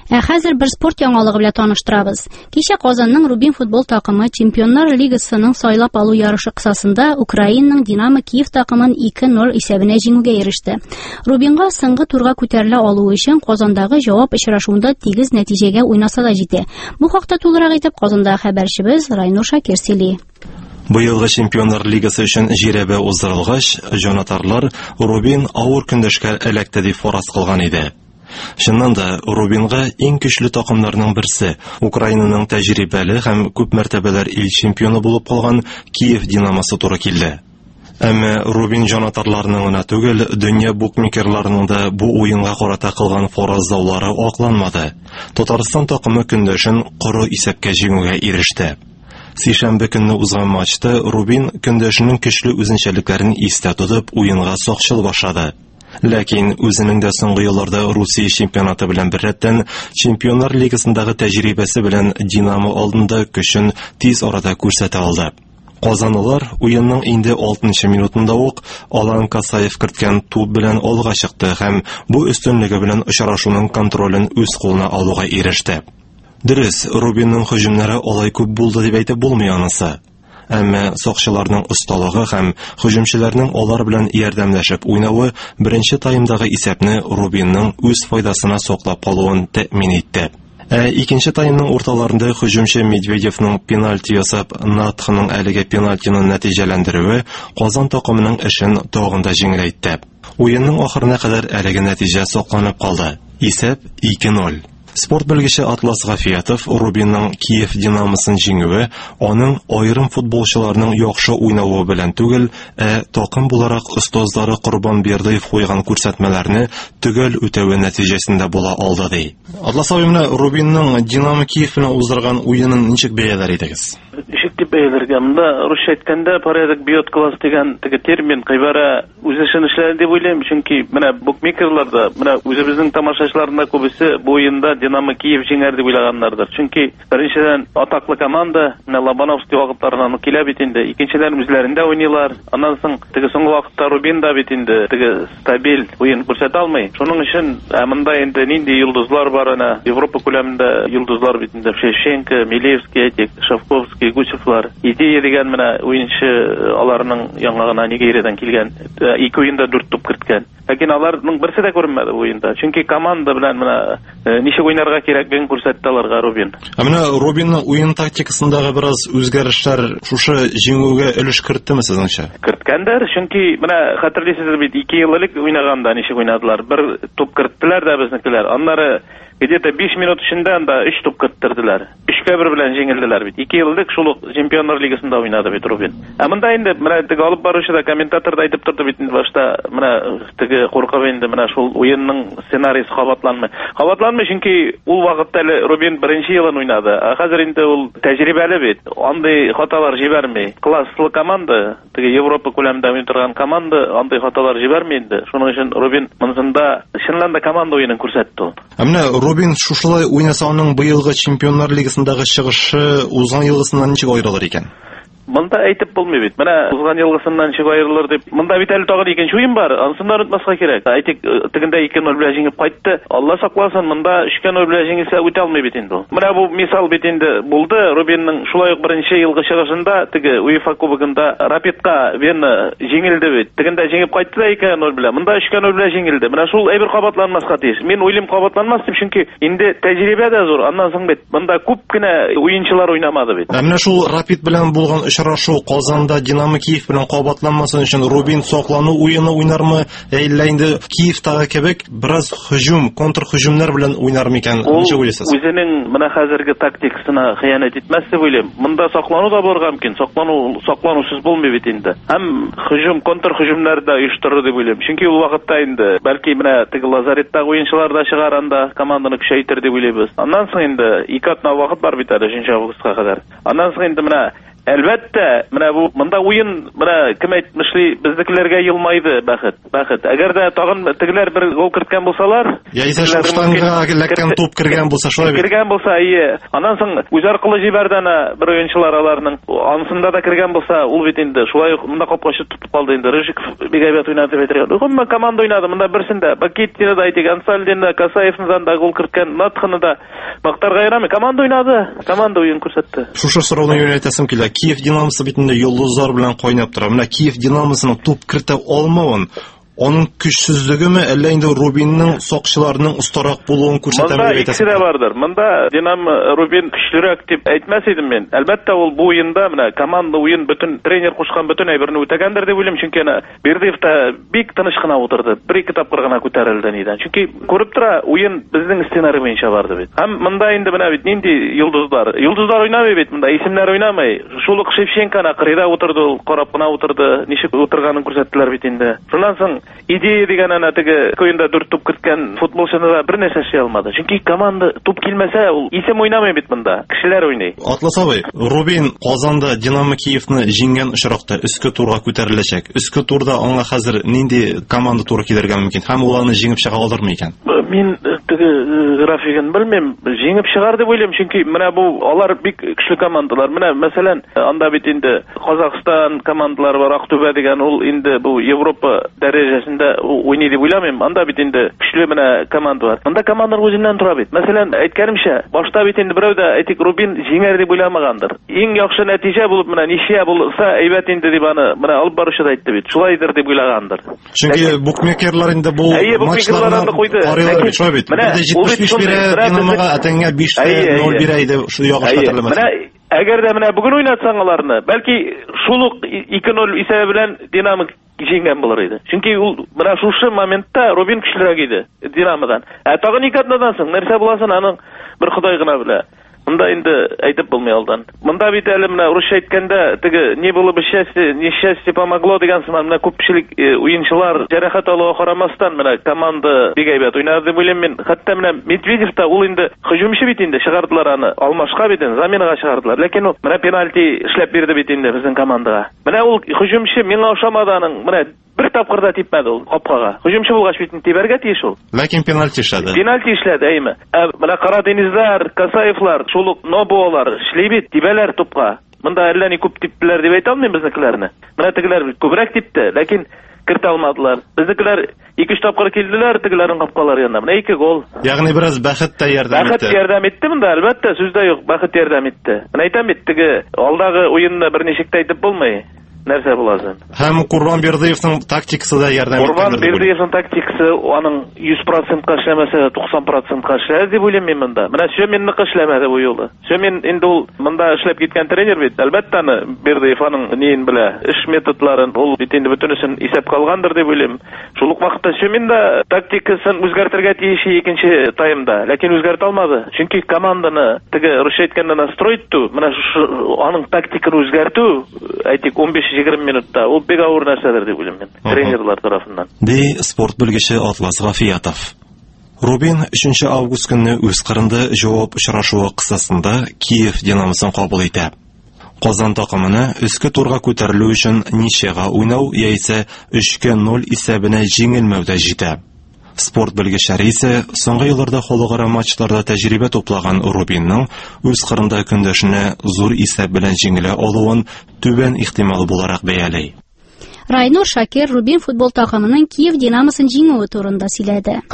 Хәзер бер спорт яңалыгы белән таныштырабыз. Кичә Казанның Рубин футбол такымы Чемпионнар Лигасының сайлап алу ярышы кысасында Украинаның Динамо Киев такымын 2-0 исәбенә җиңүгә иреште. Рубинга соңгы турга күтәрелә алу өчен Казандагы җавап очрашуында тигез нәтиҗәгә уйнаса да җитә. Бу хакта тулырак итеп Казандагы хәбәрчебез Райнур Шакир сөйли. Быелгы Чемпионнар Лигасы өчен җирәбе уздырылгач, җанатарлар Рубин авыр көндәшкә эләкте дип фараз кылган иде. Чыннан да Рубинга иң көчле такымнарның берсе, Украинаның тәҗрибәле һәм күп мәртәбәләр ил чемпионы булып калган Киев Динамосы туры килде. Әмма Рубин җанатарларының гына түгел, дөнья букмекерларының да бу уенга карата кылган фаразлаулары акланмады. Татарстан такымы көндәшен коры исәпкә җиңүгә иреште. Сишәмбе көнне узган матчта Рубин көндәшенең көчле үзенчәлекләрен истә тотып уенга сакчыл башлады. Ләкин үзенең дә соңгы елларда Русия чемпионаты белән беррәттән Чемпионнар Лигасындагы тәҗрибәсе белән Динамо алдында көчен тиз арада күрсәтә алды. Казанлылар уенның инде 6-нчы минутында ук Алан Касаев керткән туп белән алга чыкты һәм бу өстенлеге белән очрашуның контролен үз кулына алуга иреште. Дөрес, Рубинның һөҗүмнәре алай күп булды дип әйтеп булмый анысы. Әмма сакчыларның осталыгы һәм һөҗүмчеләрнең алар белән ярдәмләшеп уйнавы беренче таймдагы исәпне Рубинның үз файдасына саклап калуын тәэмин итте. Икенче таймның урталарында һөҗүмче Медведевның пенальти ясап, Натхның әлеге пенальтины нәтиҗәләндерүе Казан такымының эшен тагын да җиңеләйтте. Уенның ахырына кадәр әлеге нәтиҗә сакланып калды. Исәп 2-0. Спорт белгече Атлас Гафиятов Рубинның Киев Динамосын җиңүе аның аерым футболчыларның яхшы уйнавы белән түгел, такым буларак остазлары Курбанбердиев куйган күрсәтмәләрне төгәл үтәве нәтиҗәсендә була алды ди. Атлас абыймны Рубинның Динамо Киев белән уздырган уенын ничек бәяләр идегез? Ничек бәяләргә? Монда русча әйткәндә порядок бьет класс дигән термин кайбара үз эшен эшләде дип уйлыйм, чөнки менә букмекерларда, менә үзебезнең тамашачыларында күбесе бу уенда Динамо Киев җиңәр дип уйлаганнардыр. Чөнки беренчедән атаклы команда, менә Лобановский вакытларыннан килә бит инде. Икенчедән үзләрендә уйныйлар. Аннан соң теге соңгы вакытта Рубин да бит инде теге стабиль уен күрсәтә алмый. Шуның өчен монда инде нинди йолдызлар бар ана, Европа күләмендә йолдызлар бит инде. Шевченко, Милевский, Шавковский, Гусевлар. Идея дигән менә уенчы аларның яңагына Нигериядән килгән. 2 уенда 4 туп керткән. Ләкин аларның берсе дә күренмәде уенда. Чөнки команда белән менә ничек уйнарга кирәклеген күрсәтте аларга Рубин. Менә Рубинның уен тактикасындагы бераз үзгәрешләр шушы җиңүгә өлеш керттеме сезнеңчә? Керткәндер, чөнки менә хәтерлисез бит 2 ел элек уйнаганда ничек уйнадылар. Бер туп керттеләр дә безнекеләр. Аннары где-то 5 минут эчендә анда 3 туп керттерделәр. 3-1 белән җиңелделәр бит. 2 ел элек шул ук Чемпионнар Лигасында уйнады бит Рубин. Монда инде менә теге алып баручы да, комментатор да әйтеп торды бит башта, менә теге куркып инде менә шул уенның сценарийсы кабатланмый. Кабатланмый, чөнки ул вакытта әле Рубин беренче елын уйнады. Хәзер инде ул тәҗрибәле бит. Андый хаталар җибәрми. Класслы команда, теге Европа күләмендә уйный торган команда андый хаталар җибәрми инде. Шуның өчен Рубин монысында чыннан да команда уенын күрсәтте. Менә Рубин шушылай уйнаса аның быелгы Чемпионнар Лигасындагы чыгышы узган елгысыннан ничек аерылыр икән? Монда әйтеп булмый бит. Менә узган елгысыннан ничек аерылыр дип. Монда бит әле тагын икенче уен бар. Анысын да онытмаска кирәк. Әйтик, тегендә 2-0 белән җиңеп кайтты. Алла сакласын, монда 3-0 белән җиңелсә үтә алмый бит инде ул. Менә бу мисал бит инде булды. Рубинның шулай ук беренче елгы чыгышында теге УЕФА кубогында Рапидка Вена җиңелде бит. Тегендә җиңеп кайтты да 2-0 белән. Монда 3-0 белән җиңелде. Менә шул әйбер кабатланмаска тиеш. Мин уйлыйм кабатланмас дип, чөнки инде тәҗрибә дә зур. Аннан соң бит монда күп кенә уенчылар уйнамады бит. Менә шул Рапид белән булган очрашу Казанда Динамо Киев белән кабатланмасын өчен Рубин соклану уены уйнармы, әллә инде Киевтагы кебек бераз һөҗүм, контрһөҗүмнәр белән уйнармы икән? Ничек уйлыйсыз? Үзенең менә хәзерге тактикасына хыянат итмәс дип уйлыйм. Монда соклану да булырга мөмкин. Сокланусыз булмый бит инде. Һәм һөҗүм, контрһөҗүмнәр дә оештырыр дип уйлыйм. Чөнки ул вакытта инде бәлки менә теге Лазареттагы уенчылар да чыгар анда, команданы көчәйтер дип уйлыйбыз. Аннан соң инде 2 атна вакыт бар бит әле 3 августка кадәр. Аннан соң инде менә Әлбәттә, менә бу монда уен, менә кем әйтмешли, безнекеләргә елмайды бәхет. Әгәр дә тагын тегеләр бер гол керткән булсалар, яисә штангага ләккән туп кергән булса, шулай бит. Кергән булса, аннан соң үз аркылы җибәрде бер уенчылар аларның. Анысында да кергән булса, ул бит инде шулай монда капкачы тутып калды инде. Рыжиков бик әйбәт уйнады дип әйтергә. Гомумән команда уйнады монда берсендә. Бакеттина да әйтик, Ансальдин да, Касаевның да гол керткән, Натханы да мактарга ярамый. Команда уйнады, команда уен күрсәтте. Шушы сорауны юнәлтәсем килә. Киев Динамосы бит инде йолдызлар белән кайнап тора. Менә Киев Динамосының туп кертә алмавын, аның көчсезлегеме, әллә инде Рубинның сакчыларының устарак булуын күрсәтәме дип әйтәсез? Монда бардыр. Монда Динамо Рубин көчлерәк дип әйтмәс идем мин. Әлбәттә, ул бу уенда менә команда уен бөтен тренер кушкан бөтен әйберне үтәгәндер дип уйлыйм, чөнки Бердыев та бик тыныч кына утырды. Бер-ике тапкыр гына күтәрелде нидән. Чөнки күреп тора, уен безнең сценарий буенча барды бит. Һәм монда инде менә бит нинди йолдызлар уйнамый бит монда, исемнәр уйнамый. Шулык Шевченконы кырыйда утырды, карап кына утырды, ничек утырганын күрсәттеләр бит инде. Шуннан соң идея дигән теге көендә 4 туп керткән футболчыны да бер нәрсә эшләй алмады. Чөнки команда туп килмәсә, ул исем уйнамый бит монда. Кешеләр уйный. Атлас абый, Рубин Казанда Динамо Киевны җиңгән очракта өскә турга күтәреләчәк. Өскә турда аңа хәзер нинди команда туры килергә мөмкин? Һәм ул аны җиңеп чыга алырмы икән? Мин теге графигын белмим. Җиңеп чыгар дип уйлыйм, чөнки менә бу алар бик көчле командалар. Менә мәсәлән, анда бит инде Казакстан командалары бар, Актүбә дигән, ул инде бу Европа дәрәҗәсендә уйный дип уйламыйм. Анда бит инде көчле менә команда бар. Анда командалар үзеннән тора бит. Мәсәлән, әйткәнемчә, башта бит инде берәү дә әйтик Рубин җиңәр дип уйламагандыр. Иң яхшы нәтиҗә булып менә ничә булса әйбәт инде дип аны менә алып баручы да әйтте бит. Шулайдыр дип уйлагандыр. Чөнки букмекерлар инде бу матчларны карыйлар бит, шулай бит. 75 бирә Динамога, әтәнгә 5-0 бирә иде, шу ягыш хәтерләмәс. Менә әгәр дә менә бүген уйнатсаң аларны, бәлки шул 2-0 исәбе белән Динамо җиңгән булыр иде. Чөнки ул менә шушы моментта Рубин көчлерәк иде Динамодан. Тагын 2-0 соң нәрсә буласын, аның бер Ходай гына белә. Монда инде әйтеп булмый алдан. Монда бит әле менә урысча әйткәндә, теге не было бы счастья, несчастье помогло дигән сыман, менә күпчелек уенчылар җәрәхәт алуга карамастан менә команда бик әйбәт уйнады дип уйлыйм мин. Хәтта менә Медведев та ул инде һөҗүмче бит инде, чыгардылар аны. Алмашка бит инде, заменага чыгардылар. Ләкин ул менә пенальти эшләп бирде бит инде безнең командага. Менә ул һөҗүмче миңа ошамады аның, менә бер тапкыр да типмәде ул капкага. Һөҗүмче булгач бит тибәргә тиеш ул. Ләкин пенальти эшләде. Пенальти эшләде, әйме. Менә Караденизлар, Касаевлар, шул Ноболар эшли бит, тибәләр тупка. Монда әллә ни күп типтеләр дип әйтә алмыйм безнекеләрне. Менә тегеләр күбрәк типте, ләкин кертә алмадылар. Безнекеләр 2-3 тапкыр килделәр, тегеләрнең капкалары янына. Менә 2 гол. Ягъни бераз бәхет тә ярдәм итте. Бәхет ярдәм итте монда, әлбәттә, сүздә юк, бәхет ярдәм итте. Менә әйтәм бит, теге алдагы уенны берничек тә әйтеп булмый. Нәрсә буласын? Һәм Курбан Бердыевның тактикасы да ярдәм итте. Курбан Бердыевның тактикасы аның 100% эшләмәсә 90% эшләр дип уйлыйм мин монда. Менә Сөменне эшләмәде бу юлы. Сөмен инде ул монда эшләп киткән тренер бит. Әлбәттә, Бердыев аның нин белә, эш методларын ул бит инде бөтенесен исәп калгандыр дип уйлыйм. Шул ук вакытта Сөмен дә тактикасын үзгәртергә тиеш икенче таймда, ләкин үзгәртә алмады. Чөнки команданы теге русча әйткәндә настройту, менә аның тактиканы үзгәртү, әйтик 15-20 минутта, ул бик авыр нәрсәдер дип уйлыйм мин, тренерлар тарафыннан. Ди спорт белгече Атлас Гафиятов. Рубин 3 август көнне үз кырында җавап очрашуы кысасында Киев Динамосын кабул итә. Казан такымына өскә турга күтәрелү өчен ничәгә уйнау яисә 3-0 исәбенә җиңелмәүдә җитә. Спорт белгечләре исә соңгы елларда халыкара матчларда тәҗрибә туплаган Рубинның үз кырында көндәшенә зур исәп белән җиңелә алуын түбән ихтимал буларак бәялый. Райнур Шакир Рубин футбол такымының Киев Динамосын җиңүе турында сөйләде.